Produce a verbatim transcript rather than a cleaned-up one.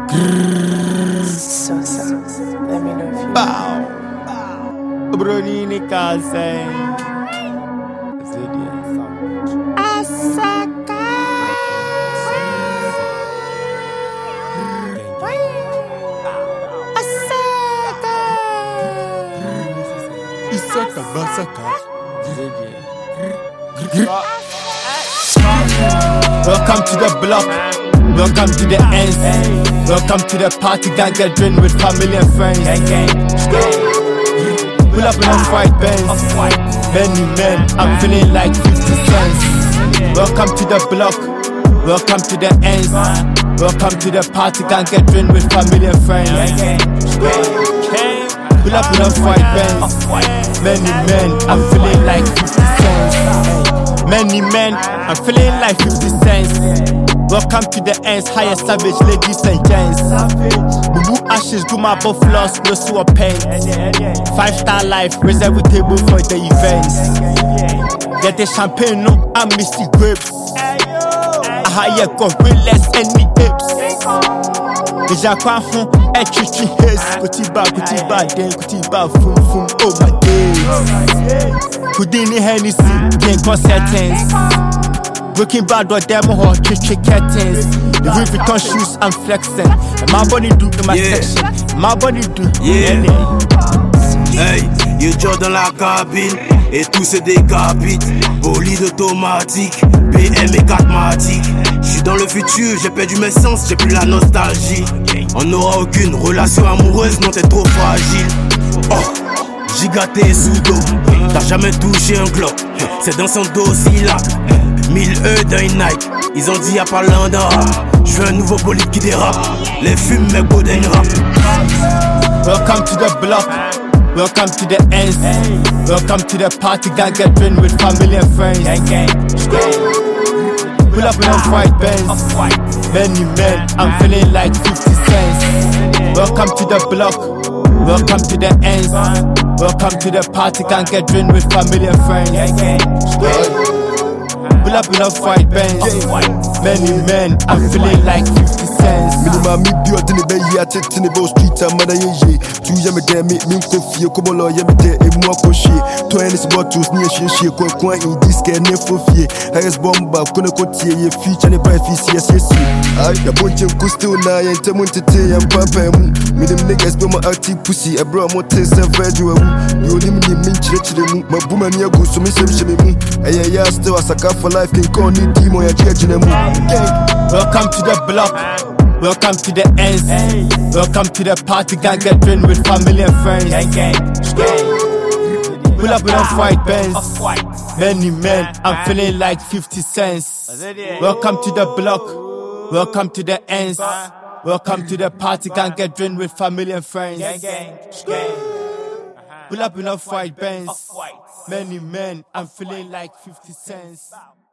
So, so, let me know if you Bow. Bronini Kasei. Asaka. Asaka. Isaka Basaka. Welcome to the block. Welcome to the ends. Welcome to the party, gang gathering with family and friends. Pull up in a fight Benz. Many men, I'm feeling like fifty cents. Welcome to the block. Welcome to the ends. Welcome to the party, gang gathering with family and friends. Pull up in a fight Benz. Many men, I'm feeling like fifty cents. Many men, I'm feeling like fifty cents. Welcome to the ends, higher savage, ladies and gents. Boo ashes, do my buff floss, no sewer paint. Five star life, reserve table for the events. Get the champagne, no, I'm misty grapes. A higher go, less any apes. Deja kwa fun, e chichi haze. Kutiba, kutiba, den, kutiba, fum, fum, oh my days. Houdini Hennessy, gang concertings. Breaking bad or demo or chichi curtains. The Louis Vuitton shoes I'm flexing. And my body do in my Yeah. section. My body do. Yeah. Hey, il joue dans la cabine et tout se décapite. Bolide automatique, B M et quatre matic. J'suis dans le futur, j'ai perdu mes sens, j'ai plus la nostalgie. On n'aura aucune relation amoureuse, non t'es trop fragile. Oh, gigaté sous dos, t'as jamais touché un globe. C'est dans son dos là. mille E d'un Nike, ils ont dit y'a pas l'anda. J'veux un nouveau bolide qui dérape. Les fumes, mes golden rap. Welcome to the block. Welcome to the ends. Welcome to the party, gang gathering with family and friends. Pull up in a fight Benz. Many men, I'm feeling like fifty cents. Welcome to the block. Welcome to the ends. Welcome to the party, gang gathering with family and friends. Pull up in a fight Benz. Many men, I'm feeling like fifty cents. Minima mi bio dini be ya tete ne bo street amana ye. Tu ya me dem me min ko fie ko bolo ya me de e mu akohie. To any bottles ni ehie hie ko ko in this can ne fo fie. Highest bomba ko ne ko tie ye feature ne bright fie yes yes. Ay ya bonche ko still na ya ntemu ntete ya papa mu. Minim niggas be mo active pussy e bro mo te se virgin wu. Yo ni mi min chire chire mu. Mabuma ni ago so mi sem sheme mu. Eye ya still asaka for life can call ni demo ya judge mu. Welcome to the block. Welcome to the ends. Welcome to the party, gang gathering with family and friends. Pull up in a fight Benz. Many men, I'm feeling like fifty cents. Welcome to the block. Welcome to the ends. Welcome to the party, gang gathering with family and friends. Pull up in a fight Benz. Many men, I'm feeling like fifty cents.